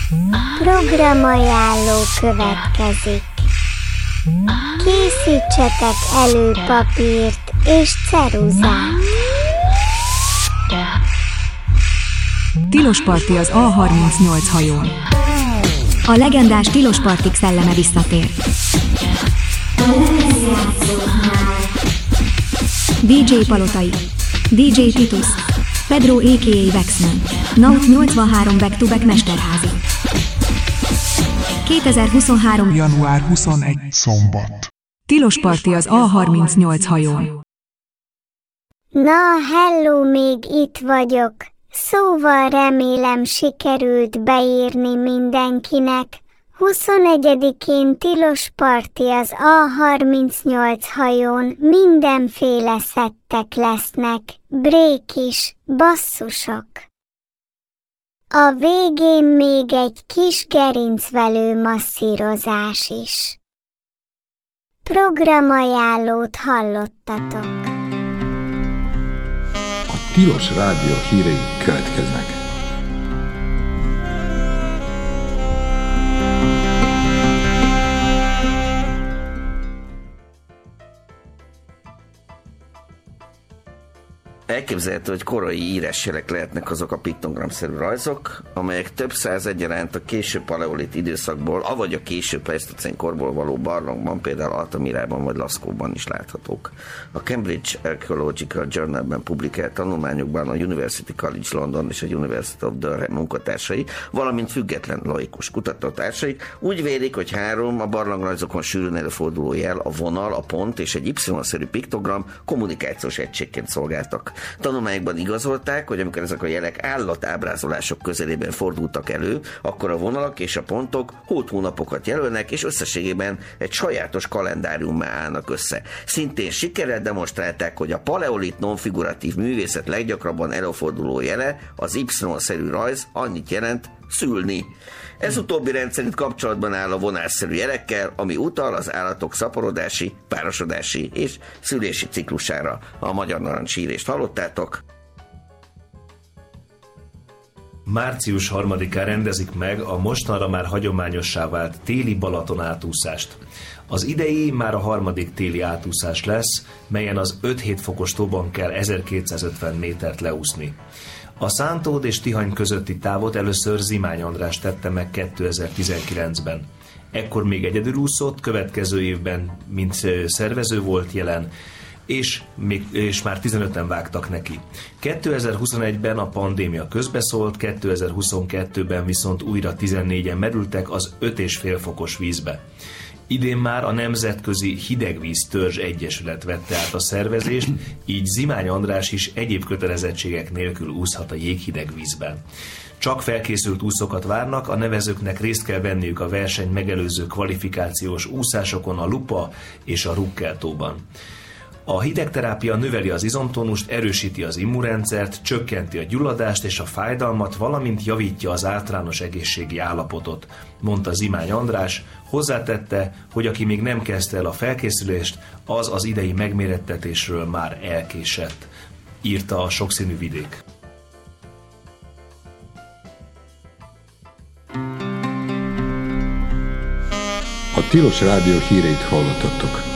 Programajánló következik. Készítsetek elő papírt és ceruzát. Tilos parti az A38 hajón. A legendás tilos partik szelleme visszatér. DJ Palotai, DJ Titus, Pedro a.k.a. Vexman, Naut 83 back-to-back Mesterházi. 2023. január 21. szombat. Tilos parti az A38 hajón. Na, hello, még itt vagyok. Szóval remélem sikerült beírni mindenkinek. 21-én tilos parti az A38 hajón, mindenféle szettek lesznek, break is, basszusok. A végén még egy kis gerincvelő masszírozás is. Programajánlót hallottatok. A Tilos Rádió hírei következnek. Elképzelhető, hogy korai írásjelek lehetnek azok a piktogramszerű rajzok, amelyek több száz egyaránt a késő paleolit időszakból, avagy a késő pleisztocén korból való barlangban, például Altamirában vagy Lascauban is láthatók. A Cambridge Archaeological Journal-ben publikált tanulmányokban a University College London és a University of Durham munkatársai, valamint független laikus kutatótársai úgy vélik, hogy három a barlangrajzokon sűrűn előforduló jel, a vonal, a pont és egy Y-szerű piktogram kommunikációs egységként szolgáltak. Tanulmányokban igazolták, hogy amikor ezek a jelek állatábrázolások közelében fordultak elő, akkor a vonalak és a pontok hónapokat jelölnek, és összességében egy sajátos kalendáriummá állnak össze. Szintén sikerrel demonstrálták, hogy a paleolit nonfiguratív művészet leggyakrabban előforduló jele, az Y-szerű rajz annyit jelent, szülni. Ez utóbbi rendszerint kapcsolatban áll a vonásszerű jelekkel, ami utal az állatok szaporodási, párosodási és szülési ciklusára. A Magyar Narancsírést hallottátok. Március 3-án rendezik meg a mostanra már hagyományossá vált téli Balaton átúszást. Az idei már a harmadik téli átúszás lesz, melyen az 5-7 fokos tóban kell 1250 métert leúszni. A Szántód és Tihany közötti távot először Zimány András tette meg 2019-ben. Ekkor még egyedül úszott, következő évben, mint szervező volt jelen, és már 15-en vágtak neki. 2021-ben a pandémia közbeszólt, 2022-ben viszont újra 14-en merültek az 5,5 fokos vízbe. Idén már a Nemzetközi Hidegvíz Törzs Egyesület vette át a szervezést, így Zimány András is egyéb kötelezettségek nélkül úszhat a jéghideg vízben. Csak felkészült úszókat várnak, a nevezőknek részt kell venniük a verseny megelőző kvalifikációs úszásokon a Lupa és a Rukkeltóban. A hidegterápia növeli az izomtónust, erősíti az immunrendszert, csökkenti a gyulladást és a fájdalmat, valamint javítja az általános egészségi állapotot, mondta Zimány András. Hozzátette, hogy aki még nem kezdte el a felkészülést, az idei megmérettetésről már elkésett, írta a Sokszínű Vidék. A Tilos Rádió híreit hallottatok.